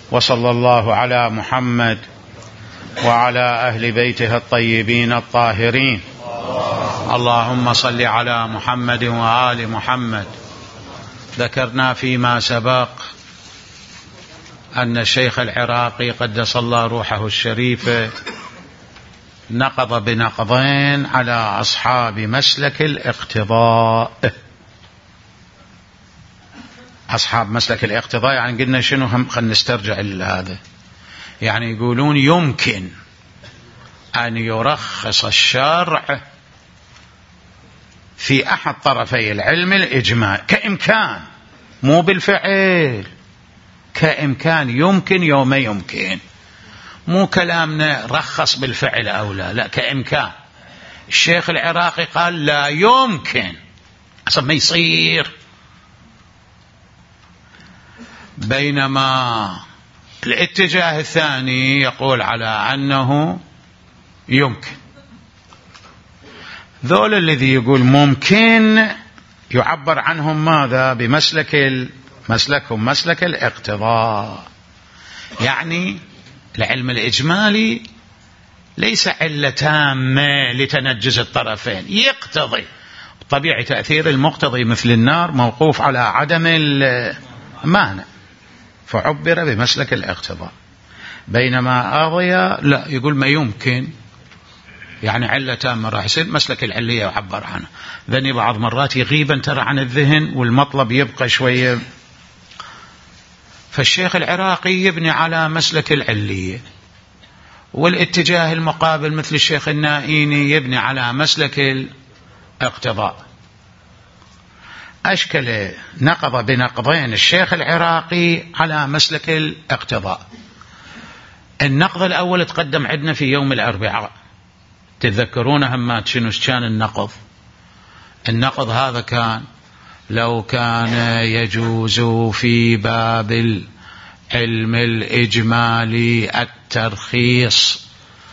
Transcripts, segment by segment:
وصلى الله على محمد وعلى أهل بيته الطيبين الطاهرين. اللهم صل على محمد وآل محمد. ذكرنا فيما سبق أن الشيخ العراقي قدس الله روحه الشريفة نقض بنقضين على أصحاب مسلك الاقتضاء. أصحاب مسلك الاقتضاء يعني قلنا شنو؟ هم خلينا نسترجع هذا. يعني يقولون يمكن أن يرخص الشرع في أحد طرفي العلم الإجماع كإمكان، مو بالفعل، كإمكان، يمكن يوم يمكن، مو كلامنا رخص بالفعل أو لا، لا كإمكان. الشيخ العراقي قال لا يمكن، أصلا ما يصير. بينما الاتجاه الثاني يقول على أنه يمكن. ذول الذي يقول ممكن يعبر عنهم ماذا؟ مسلكهم مسلك الاقتضاء. يعني العلم الإجمالي ليس علة تامة لتنجز الطرفين، يقتضي. طبيعي تأثير المقتضي مثل النار موقوف على عدم المانع، فعبر بمسلك الاقتضاء. بينما أضيا لا، يقول ما يمكن، يعني علة تامة راح يصير مسلك العلية يعبر عنه. ذني بعض مرات يغيبا ترى عن الذهن والمطلب يبقى شوية. فالشيخ العراقي يبني على مسلك العلية، والاتجاه المقابل مثل الشيخ النائيني يبني على مسلك الاقتضاء. أشكل نقض بنقضين الشيخ العراقي على مسلك الاقتضاء. النقض الأول تقدم عندنا في يوم الأربعاء، تتذكرون همات شنو كان النقض؟ النقض هذا كان لو كان يجوز في باب العلم الإجمالي الترخيص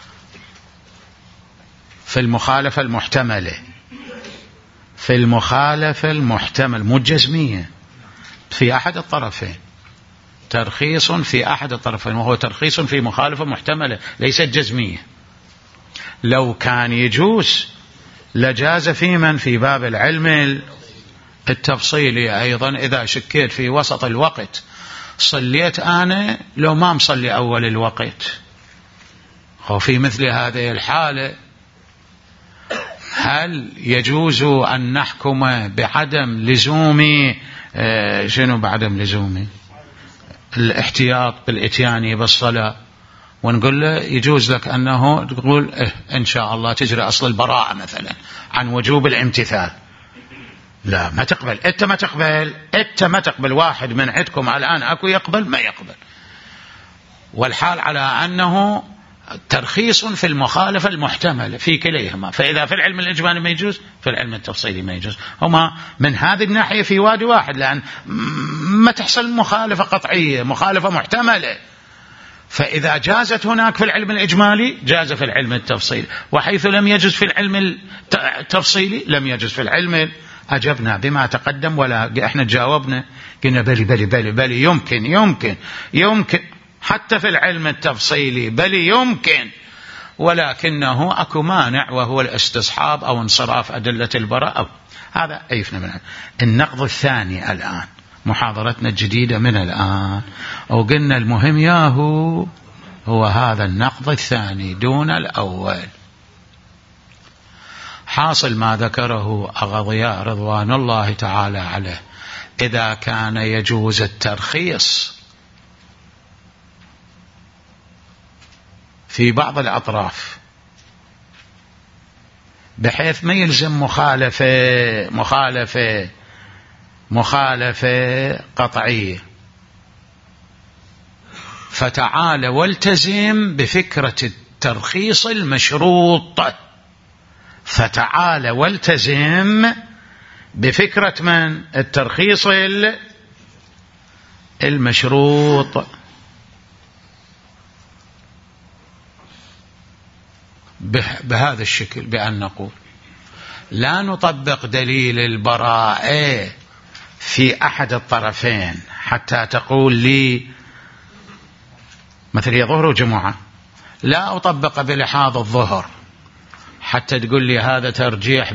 في المخالفة المحتملة، في المخالفة المحتمل مو الجزمية، في أحد الطرفين، ترخيص في أحد الطرفين، وهو ترخيص في مخالفة محتملة ليست جزمية. لو كان يجوز لجاز في من؟ في باب العلم التفصيلي أيضا. إذا شكيت في وسط الوقت صليت أنا لو ما مصلي أول الوقت، وفي مثل هذه الحالة هل يجوز أن نحكم بعدم لزوم شنو بعدم لزوم الاحتياط بالإتيان بالصلاة، ونقول له يجوز لك أنه تقول إن شاء الله تجري أصل البراءة مثلا عن وجوب الامتثال؟ لا، ما تقبل. أنت ما تقبل واحد من عندكم الآن أكو يقبل ما يقبل، والحال على أنه ترخيص في المخالفة المحتملة في كليهما. فإذا في العلم الإجمالي ما يجوز، في العلم التفصيلي ما يجوز. هما من هذه الناحية في وادي واحد، لأن ما تحصل مخالفة قطعية، مخالفة محتملة. فإذا جازت هناك في العلم الإجمالي جاز في العلم التفصيلي، وحيث لم يجوز في العلم التفصيلي لم يجوز في العلم. أجبنا بما تقدم، ولا إحنا جاوبنا قلنا بلي بلي بلي بلي يمكن يمكن يمكن، حتى في العلم التفصيلي بلي يمكن، ولكنه أكو مانع وهو الاستصحاب أو انصراف أدلة البراءة. هذا عيفنا منه. النقض الثاني الآن، محاضرتنا الجديدة من الآن، وقلنا المهم ياهو هو هذا النقض الثاني دون الأول. حاصل ما ذكره أغضياء رضوان الله تعالى عليه، إذا كان يجوز الترخيص في بعض الأطراف بحيث ما يلزم مخالفة قطعية، فتعال والتزم بفكرة الترخيص المشروط. فتعال والتزم بفكرة من؟ الترخيص المشروط. بهذا الشكل، بأن نقول لا نطبق دليل البراءة في أحد الطرفين حتى تقول لي مثل هي ظهر وجمعة، لا أطبق بلحاظ الظهر حتى تقول لي هذا ترجيح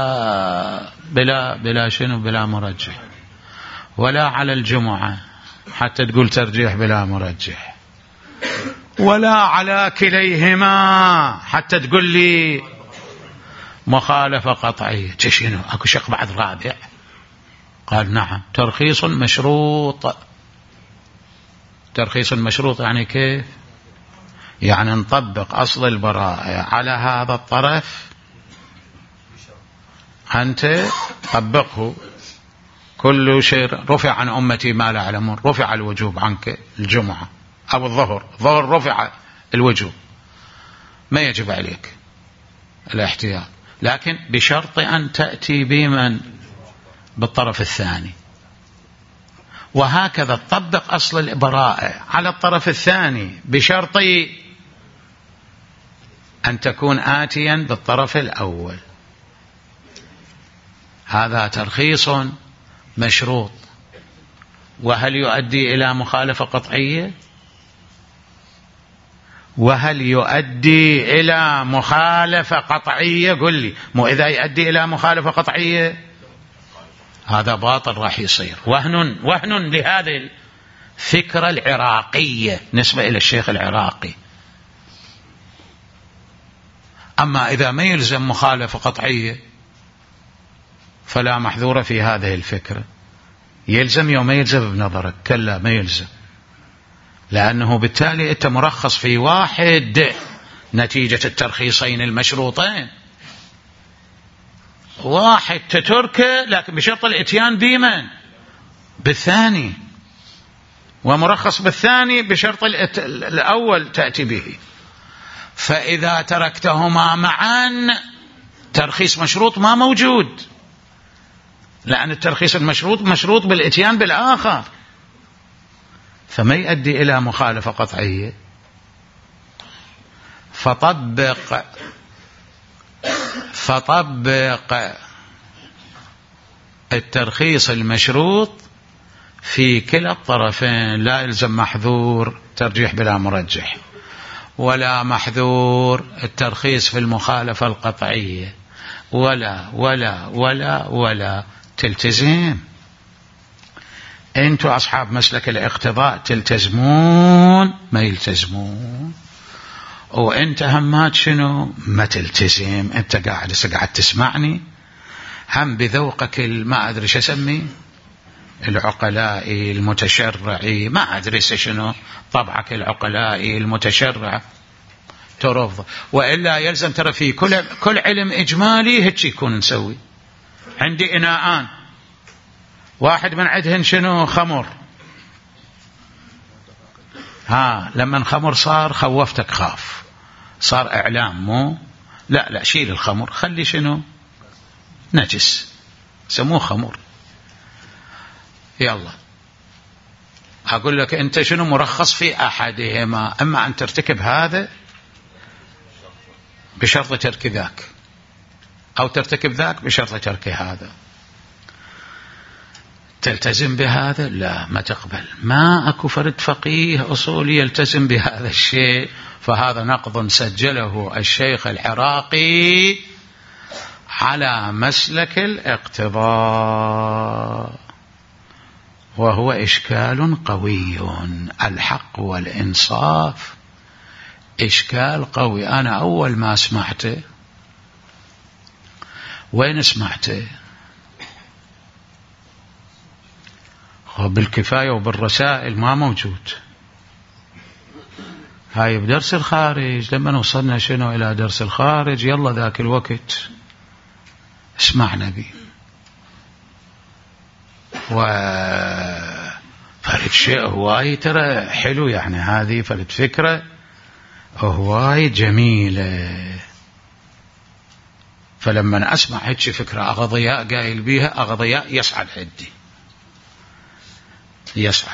بلا شنو، بلا مرجح، ولا على الجمعة حتى تقول ترجيح بلا مرجح، ولا على كليهما حتى تقول لي مخالفة قطعية. شنو أكو شق بعد رابع؟ قال نعم، ترخيص مشروط. ترخيص مشروط يعني كيف؟ يعني نطبق أصل البراءة على هذا الطرف، أنت طبقه. كل شيء رفع عن أمتي ما لا يعلمون، رفع الوجوب عنك الجمعة أو الظهر رفع الوجوب، ما يجب عليك الاحتياط، لكن بشرط أن تأتي بمن بالطرف الثاني. وهكذا تطبق أصل البراءة على الطرف الثاني بشرط أن تكون آتيا بالطرف الأول. هذا ترخيص مشروط. وهل يؤدي إلى مخالفة قطعية؟ وهل يؤدي إلى مخالفة قطعية؟ قل لي، مو إذا يؤدي إلى مخالفة قطعية هذا باطل، راح يصير وهن لهذه الفكرة العراقية نسبة إلى الشيخ العراقي. أما إذا ما يلزم مخالفة قطعية فلا محذور في هذه الفكرة. يلزم يوم ما يلزم بنظرك؟ كلا ما يلزم، لأنه بالتالي أنت مرخص في واحد نتيجة الترخيصين المشروطين، واحد تتركه لكن بشرط الاتيان بمن؟ بالثاني، ومرخص بالثاني بشرط الأول تأتي به. فإذا تركتهما معا ترخيص مشروط ما موجود، لأن الترخيص المشروط مشروط بالاتيان بالآخر، فما يؤدي إلى مخالفة قطعية. فطبق الترخيص المشروط في كلا الطرفين، لا يلزم محذور ترجيح بلا مرجح، ولا محذور الترخيص في المخالفة القطعية، ولا ولا ولا ولا تلتزم. انتوا أصحاب مسلك الاقتضاء تلتزمون ما يلتزمون، وانت همات شنو ما تلتزم. انت قاعد تسمعني هم بذوقك ما أدري شو اسمي العقلائي المتشرعي، ما أدري شنو طبعك العقلائي المتشرع ترفض. وإلا يلزم ترى في كل علم إجمالي هيك يكون نسوي. عندي إناءان، واحد من عندهن شنو خمر، لما الخمر صار خوفتك خاف، صار إعلام، مو لا شيل الخمر خلي شنو نجس سموه خمر. يلا أقول لك أنت شنو مرخص في أحدهما، أما أن ترتكب هذا بشرط ترك ذاك، أو ترتكب ذاك بشرط ترك هذا. تلتزم بهذا؟ لا، ما تقبل. ما أكو فرد فقيه أصولي يلتزم بهذا الشيء، فهذا نقض سجله الشيخ العراقي على مسلك الاقتضاء، وهو إشكال قوي. الحق والإنصاف إشكال قوي. أنا أول ما سمعته، وين سمعته؟ بالكفاية وبالرسائل ما موجود. هاي بدرس الخارج، لما وصلنا شنو إلى درس الخارج يلا ذاك الوقت اسمعنا به. فرد شيء هواي ترى حلو، يعني هذه فرد فكرة هواي جميلة. فلما أسمع هيك فكرة أغضياء قايل بيها، أغضياء يسعد عندي، يسعد.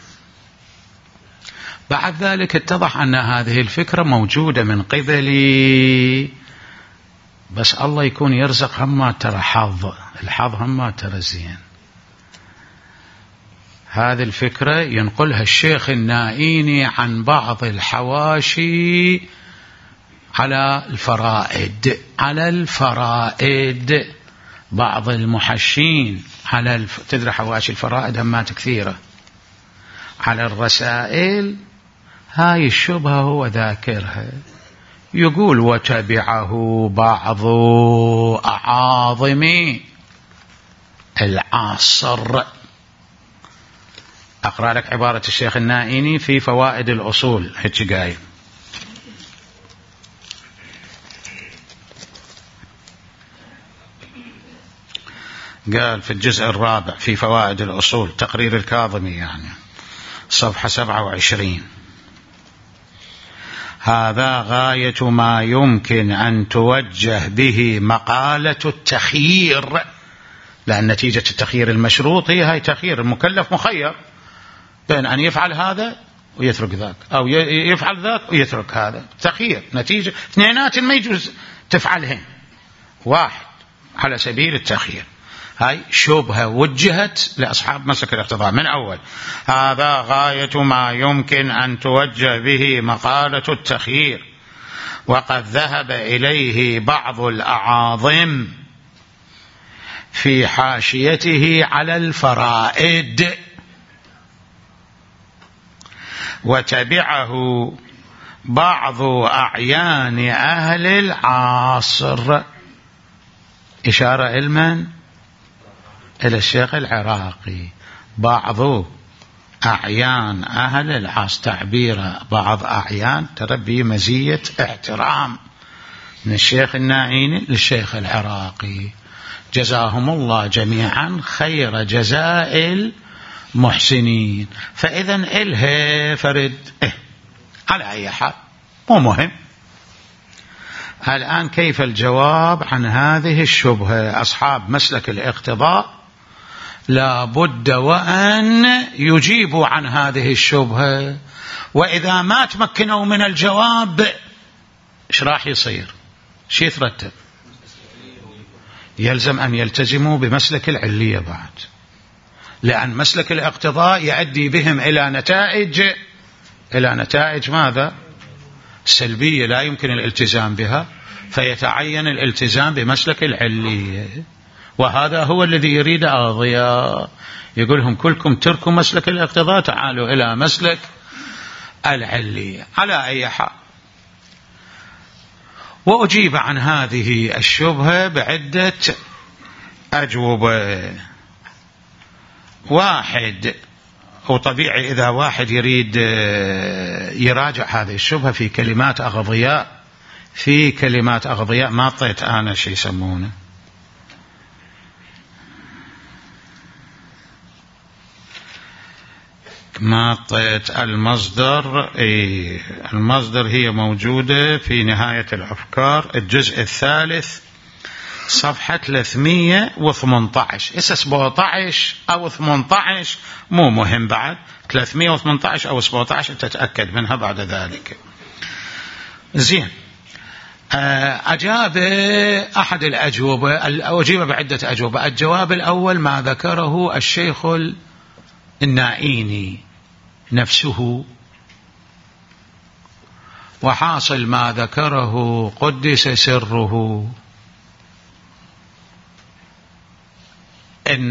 بعد ذلك اتضح أن هذه الفكرة موجودة من قبلي، بس الله يكون يرزق هما ترى حظ، الحظ هما ترى زين. هذه الفكرة ينقلها الشيخ النائيني عن بعض الحواشي على الفرائد بعض المحشين على تدري حواشي الفرائد همات كثيرة على الرسائل. هاي الشبهة هو ذاكرها، يقول وتبعه بعض أعاظم العصر. أقرأ لك عبارة الشيخ النائيني في فوائد الأصول، هيك قايل: قال في الجزء الرابع في فوائد الأصول، تقرير الكاظمي يعني، صفحة 27: هذا غاية ما يمكن أن توجه به مقالة التخيير، لأن نتيجة التخيير المشروط هي هاي تخيير، المكلف مخير بين أن يفعل هذا ويترك ذاك، أو يفعل ذاك ويترك هذا. تخيير نتيجة اثنينات ما يجوز تفعلهن، واحد على سبيل التخيير. هاي شبهة وجهت لأصحاب مسلك الاقتضاء من أول: هذا غاية ما يمكن أن توجه به مقالة التخيير، وقد ذهب إليه بعض الأعاظم في حاشيته على الفرائد، وتبعه بعض أعيان أهل العصر. إشارة إلى الشيخ العراقي: بعض أعيان أهل العصر، تعبير بعض أعيان ترى مزية احترام من الشيخ النائيني للشيخ العراقي، جزاهم الله جميعا خير جزاء المحسنين. فإذا إله فرد على أي حال مو مهم. الآن كيف الجواب عن هذه الشبهة؟ أصحاب مسلك الاقتضاء لا بد وأن يجيبوا عن هذه الشبهة، وإذا ما تمكنوا من الجواب إيش راح يصير؟ شي يترتب؟ يلزم أن يلتزموا بمسلك العلية بعد، لأن مسلك الاقتضاء يؤدي بهم إلى نتائج ماذا؟ سلبية لا يمكن الالتزام بها، فيتعين الالتزام بمسلك العلية. وهذا هو الذي يريد أضياء، يقولهم كلكم تركوا مسلك الاقتضاء، تعالوا إلى مسلك العلية. على أي حال، وأجيب عن هذه الشبهة بعدة أجوبة. واحد، وطبيعي إذا واحد يريد يراجع هذه الشبهة في كلمات أغضياء، ما أعطيت أنا شيء يسمونه ما أعطيت المصدر. المصدر هي موجودة في نهاية الأفكار، الجزء الثالث، صفحة 318. إسا 17 أو 18 مو مهم، بعد 318 أو 17 تتأكد منها بعد ذلك. زين، أجاب أحد الأجوبة، أجيب بعدة أجوبة. الجواب الأول ما ذكره الشيخ النائيني نفسه، وحاصل ما ذكره قدس سره إن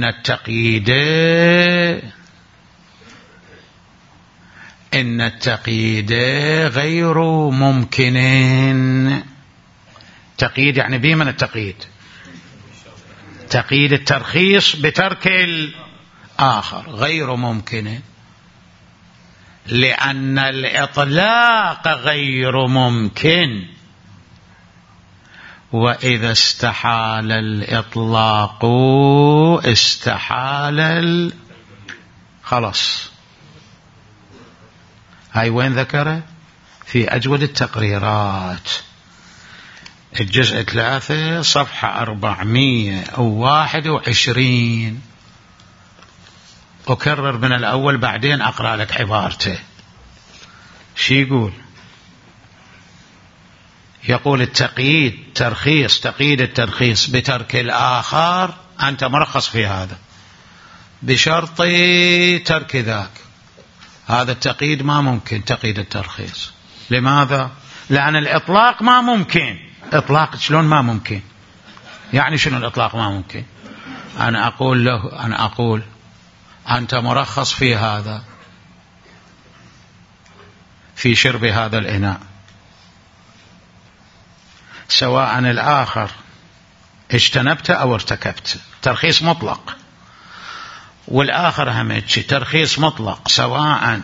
التقييد غير ممكن. تقييد يعني بمن التقييد؟ تقييد الترخيص بترك الآخر غير ممكن، لأن الإطلاق غير ممكن، وإذا استحال الإطلاق استحال خلاص. هاي وين ذكره؟ في أجود التقريرات، الجزء 3 صفحة 421. أكرر من الأول بعدين أقرأ لك عبارته. شي يقول التقييد تقييد الترخيص بترك الآخر، أنت مرخص في هذا، بشرط ترك ذاك. هذا التقييد ما ممكن تقييد الترخيص. لماذا؟ لأن الإطلاق ما ممكن. إطلاق شلون ما ممكن؟ يعني شنو الإطلاق ما ممكن؟ أنا أقول له، أنا أقول أنت مرخص في هذا، في شرب هذا الإناء، سواء الآخر اجتنبت أو ارتكبت، ترخيص مطلق. والآخر همتش ترخيص مطلق، سواء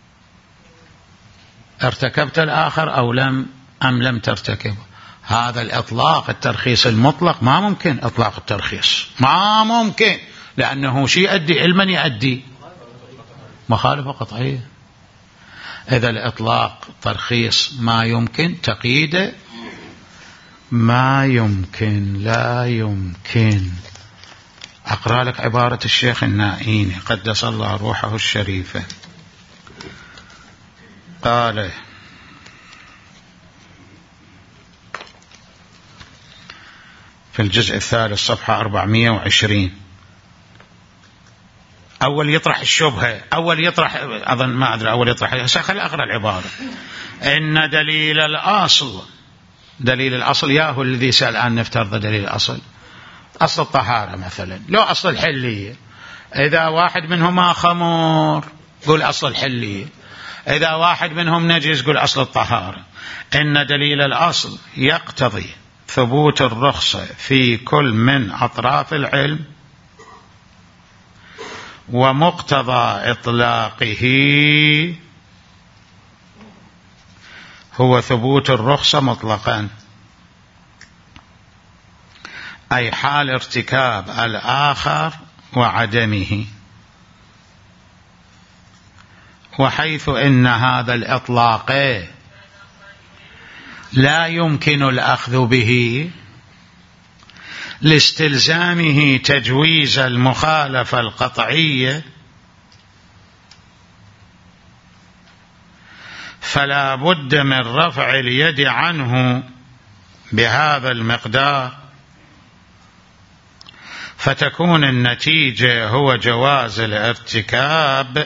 ارتكبت الآخر أو لم ترتكب. هذا الإطلاق، الترخيص المطلق ما ممكن. إطلاق الترخيص ما ممكن، لأنه شيء يؤدي علما يؤدي مخالفة قطعية. إذا الإطلاق ترخيص ما يمكن، تقييده ما يمكن، لا يمكن. أقرأ لك عبارة الشيخ النائيني قدس الله روحه الشريفة. قال: في الجزء الثالث صفحة 420، أول يطرح الشبهة، أول يطرح، أظن ما أدري أول يطرح، خلي أقرأ العبارة. إن دليل الأصل، دليل الأصل ياهو الذي سأل الآن، نفترض دليل الأصل أصل الطهارة مثلا، لو أصل الحلية. إذا واحد منهما خمر قل أصل الحلية، إذا واحد منهم نجس قل أصل الطهارة. إن دليل الأصل يقتضي ثبوت الرخصة في كل من أطراف العلم، ومقتضى إطلاقه هو ثبوت الرخصة مطلقا، أي حال ارتكاب الآخر وعدمه. وحيث إن هذا الإطلاق لا يمكن الأخذ به لاستلزامه تجويز المخالفة القطعية، فلا بد من رفع اليد عنه بهذا المقدار، فتكون النتيجة هو جواز الارتكاب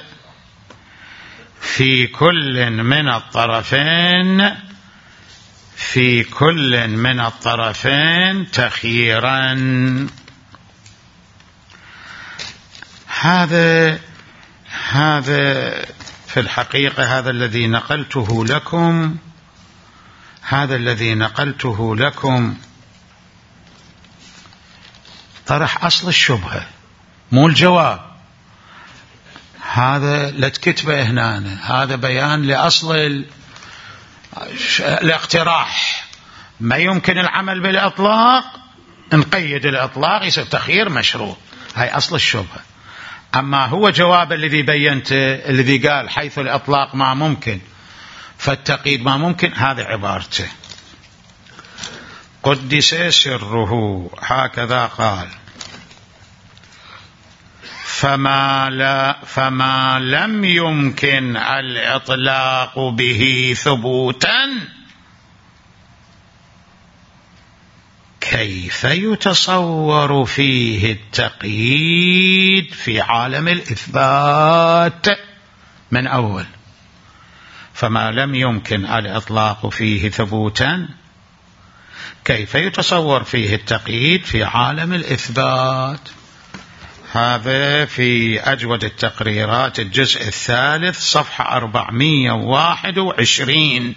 في كل من الطرفين، في كل من الطرفين تخييرا. هذا في الحقيقة هذا الذي نقلته لكم، هذا الذي نقلته لكم طرح أصل الشبهة مو الجواب. هذا لا تكتبه هنا، هذا بيان لأصل الاقتراح. ما يمكن العمل بالإطلاق، نقيد الإطلاق يصير تخيير مشروط، هاي أصل الشبهة. أما هو جواب الذي بينته، الذي قال حيث الإطلاق ما ممكن فالتقييد ما ممكن، هذا عبارته. قدس سره هكذا قال: فما لم يمكن الإطلاق به ثبوتا كيف يتصور فيه التقييد في عالم الإثبات من أول. فما لم يمكن الإطلاق فيه ثبوتا كيف يتصور فيه التقييد في عالم الإثبات. هذا في أجود التقريرات الجزء الثالث صفحة 421.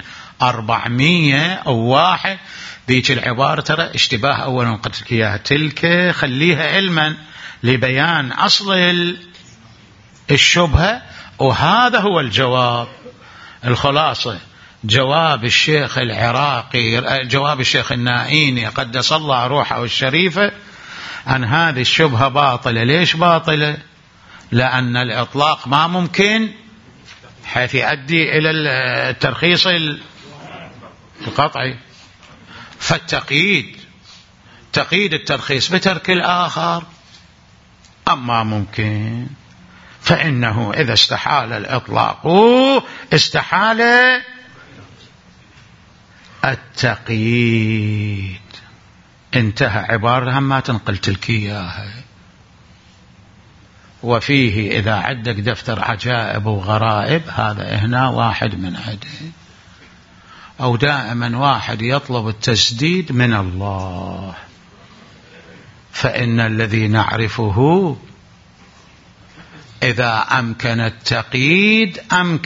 401 ذيك العبارة ترى اشتباه أولا قلت لك إياها، تلك خليها علما لبيان أصل الشبهة، وهذا هو الجواب. الخلاصة جواب الشيخ العراقي، جواب الشيخ النائيني قدس الله روحه الشريفة أن هذه الشبهة باطلة. ليش باطلة؟ لأن الإطلاق ما ممكن حيث يؤدي إلى الترخيص القطعي. فالتقييد، تقييد الترخيص بترك الآخر. أما ممكن فإنه إذا استحال الإطلاق استحال التقييد. انتهى. عبارة ما تنقلت لك إياها. وفيه إذا عندك دفتر عجائب وغرائب هذا هنا واحد من عده. أو دائما واحد يطلب التسديد من الله، فإن الذي نعرفه إذا أمكن التقييد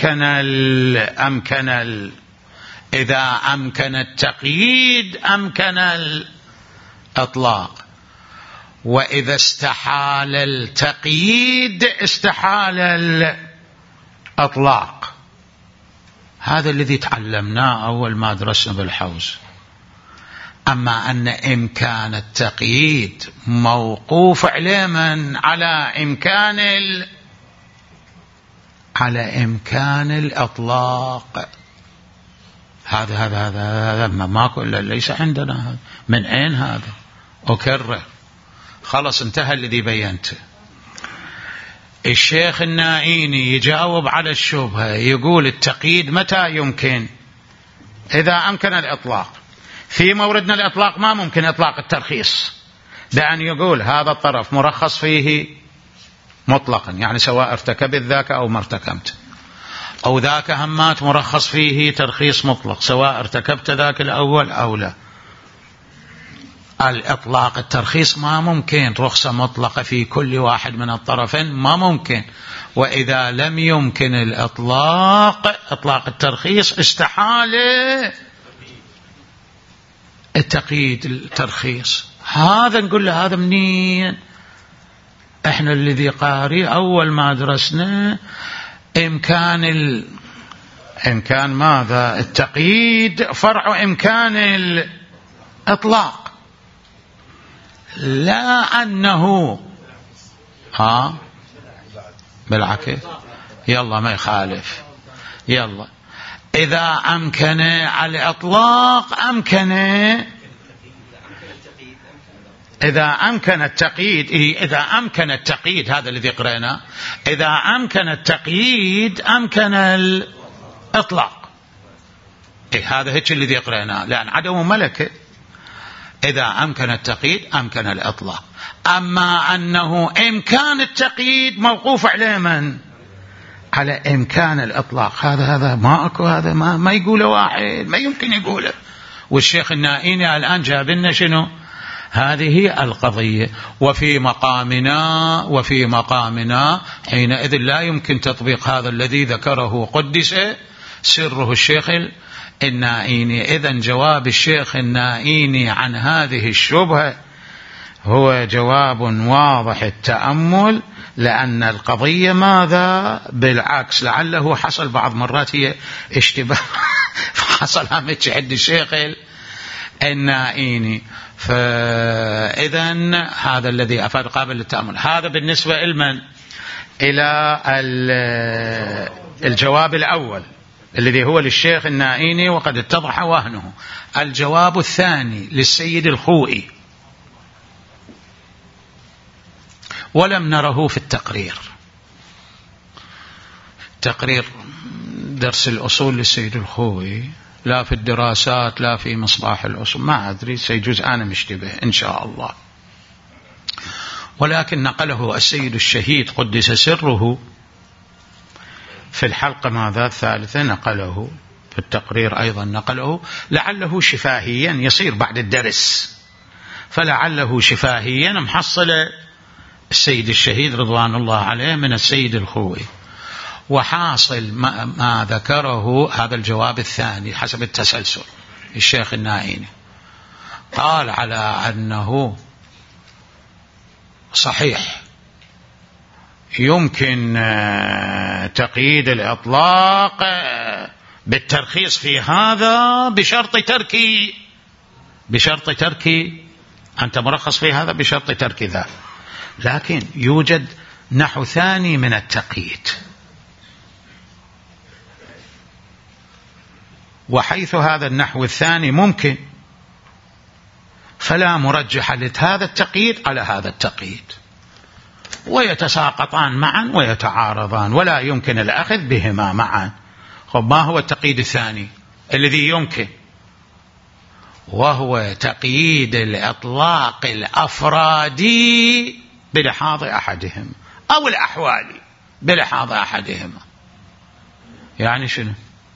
إذا أمكن التقييد أمكن الإطلاق، وإذا استحال التقييد استحال الإطلاق. هذا الذي تعلمناه أول ما درسنا بالحوز. أما أن إمكان التقييد موقوف على من؟ على إمكان الإطلاق. هذا ماكو، ليس عندنا هذا. من أين هذا؟ أكرر، خلص انتهى الذي بينته. الشيخ النائيني يجاوب على الشبهة، يقول التقييد متى يمكن؟ إذا أمكن الإطلاق. في موردنا الإطلاق ما ممكن إطلاق الترخيص، بأن يقول هذا الطرف مرخص فيه مطلقا، يعني سواء ارتكبت ذاك أو ما ارتكبت، أو ذاك همات مرخص فيه ترخيص مطلق سواء ارتكبت ذاك الأول أو لا. الإطلاق الترخيص ما ممكن، رخصة مطلقة في كل واحد من الطرفين ما ممكن. وإذا لم يمكن إطلاق الترخيص استحال التقييد الترخيص. هذا نقول له هذا منين؟ احنا الذي قاري أول ما درسنا إمكان ماذا؟ التقييد فرع إمكان الإطلاق، لا أنه بالعكس. يلا ما يخالف. يلا إذا أمكن على الإطلاق أمكن، إذا أمكن التقييد هذا الذي قرأنا، إذا أمكن التقييد أمكن الإطلاق. هذا هيك الذي قرأنا، لأن عدم ملكه. إذا أمكن التقييد أمكن الإطلاق. أما أنه إمكان التقييد موقوف على من؟ على إمكان الإطلاق. هذا ما أكو، هذا ما يقوله واحد، ما يمكن يقوله. والشيخ النائيني الآن جاب لنا شنو؟ هذه القضية. وفي مقامنا حينئذ لا يمكن تطبيق هذا الذي ذكره قدس سره الشيخ النائيني. إذن جواب الشيخ النائيني عن هذه الشبهة هو جواب واضح التأمل، لأن القضية ماذا؟ بالعكس، لعله حصل بعض مرات هي اشتباه فحصل همتش عند الشيخ النائيني. فإذن هذا الذي أفاد قابل للتأمل. هذا بالنسبة إلى الجواب الأول الذي هو للشيخ النائيني وقد اتضح وهنه. الجواب الثاني للسيد الخوئي ولم نره في التقرير، تقرير درس الأصول للسيد الخوئي، لا في الدراسات لا في مصباح الأصول، ما أدري، سيجوز أنا مشتبه إن شاء الله. ولكن نقله السيد الشهيد قدس سره في الحلقة ماذا الثالثة، نقله في التقرير أيضا نقله، لعله شفاهيا يصير بعد الدرس، فلعله شفاهيا محصل السيد الشهيد رضوان الله عليه من السيد الخوئي. وحاصل ما ذكره هذا الجواب الثاني حسب التسلسل. الشيخ النائيني قال على أنه صحيح يمكن تقييد الإطلاق بالترخيص في هذا بشرط ترك أنت مرخص في هذا بشرط ترك ذا، لكن يوجد نحو ثاني من التقييد، وحيث هذا النحو الثاني ممكن فلا مرجح لهذا التقييد على هذا التقييد، ويتساقطان معا ويتعارضان ولا يمكن الأخذ بهما معا. ما هو التقييد الثاني الذي يمكن؟ وهو تقييد الإطلاق الأفرادي بلحاظ أحدهم أو الأحوالي بلحاظ أحدهما. يعني شنو؟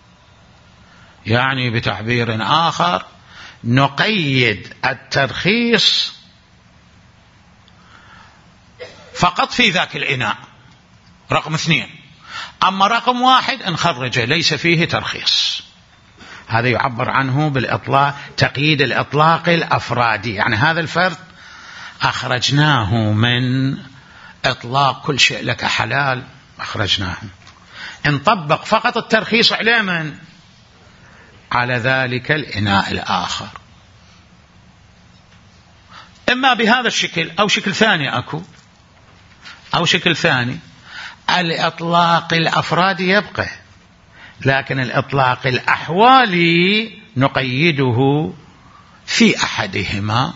يعني بتعبير آخر نقيد الترخيص فقط في ذاك الإناء رقم 2، أما رقم 1 نخرجه ليس فيه ترخيص. هذا يعبر عنه بالإطلاق، تقييد الإطلاق الأفرادي. يعني هذا الفرد أخرجناه من إطلاق كل شيء لك حلال، أخرجناه، نطبق فقط الترخيص على من؟ على ذلك الإناء الآخر. إما بهذا الشكل أو شكل ثاني أكو، أو شكل ثاني الإطلاق الأفرادي يبقى، لكن الإطلاق الأحوالي نقيده في أحدهما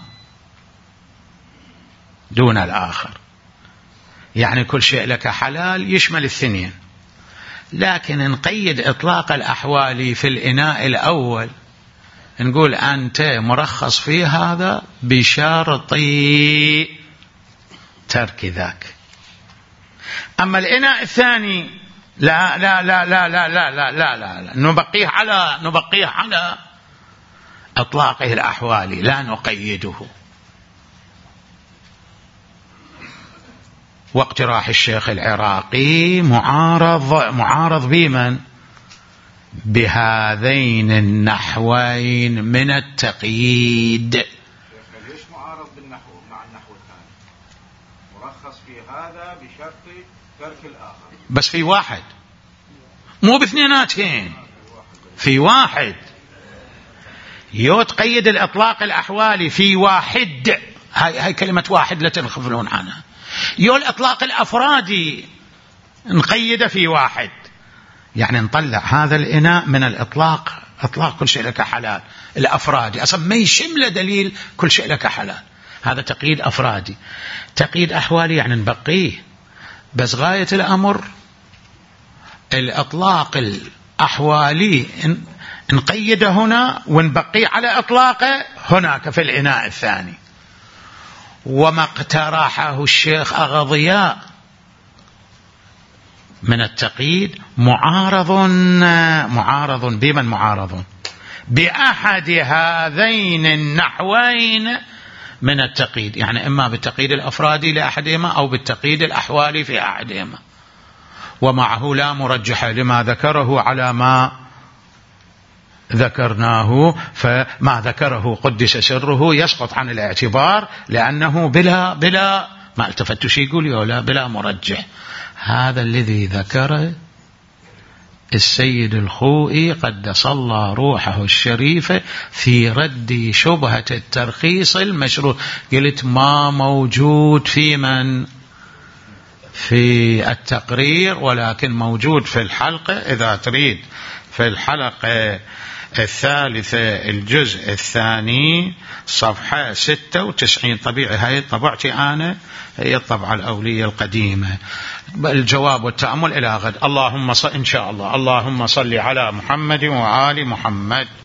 دون الآخر. يعني كل شيء لك حلال يشمل الثنين، لكن نقيد إطلاق الأحوالي في الإناء الأول، نقول أنت مرخص في هذا بشرط ترك ذاك. أما الإناء الثاني لا لا لا لا لا لا لا لا لا, لا. نبقيه على إطلاقه الأحوالي، لا نقيده. واقتراح الشيخ العراقي معارض بمن؟ بهذين النحوين من التقييد. ليش معارض بالنحو مع النحو الثاني؟ مرخص في هذا بشرط ترك الآخر، بس في واحد، مو باثنيناتين، في واحد. تقيد الإطلاق الأحوالي في واحد، هاي كلمة واحد لا تنغفلون عنها. الإطلاق الأفرادي نقيده في واحد، يعني نطلع هذا الإناء من الإطلاق، إطلاق كل شيء لك حلال الأفرادي، أصلا ما يشمل دليل كل شيء لك حلال، هذا تقييد أفرادي. تقييد أحوالي يعني نبقيه، بس غاية الأمر الإطلاق الأحوالي نقيده هنا ونبقيه على إطلاقه هناك في الإناء الثاني. وما اقترحه الشيخ أغضياء من التقييد معارض بمن؟ معارض بأحد هذين النحوين من التقييد، يعني إما بالتقييد الأفرادي لأحدهما أو بالتقييد الأحوالي في أحدهما. ومعه لا مرجح لما ذكره على ما ذكرناه، فما ذكره قدس سره يسقط عن الاعتبار لأنه بلا ما التفت شيء يقول بلا مرجح. هذا الذي ذكره السيد الخوئي قدس الله روحه الشريفة في رد شبهة الترخيص المشروط. قلت ما موجود في من؟ في التقرير، ولكن موجود في الحلقة. إذا تريد في الحلقة الثالثة الجزء الثاني صفحة 96. طبيعي هاي طبعتي أنا، هي الطبعة الأولية القديمة. الجواب والتأمل إلى غد. اللهم صل إن شاء الله، اللهم صل على محمد وآل محمد.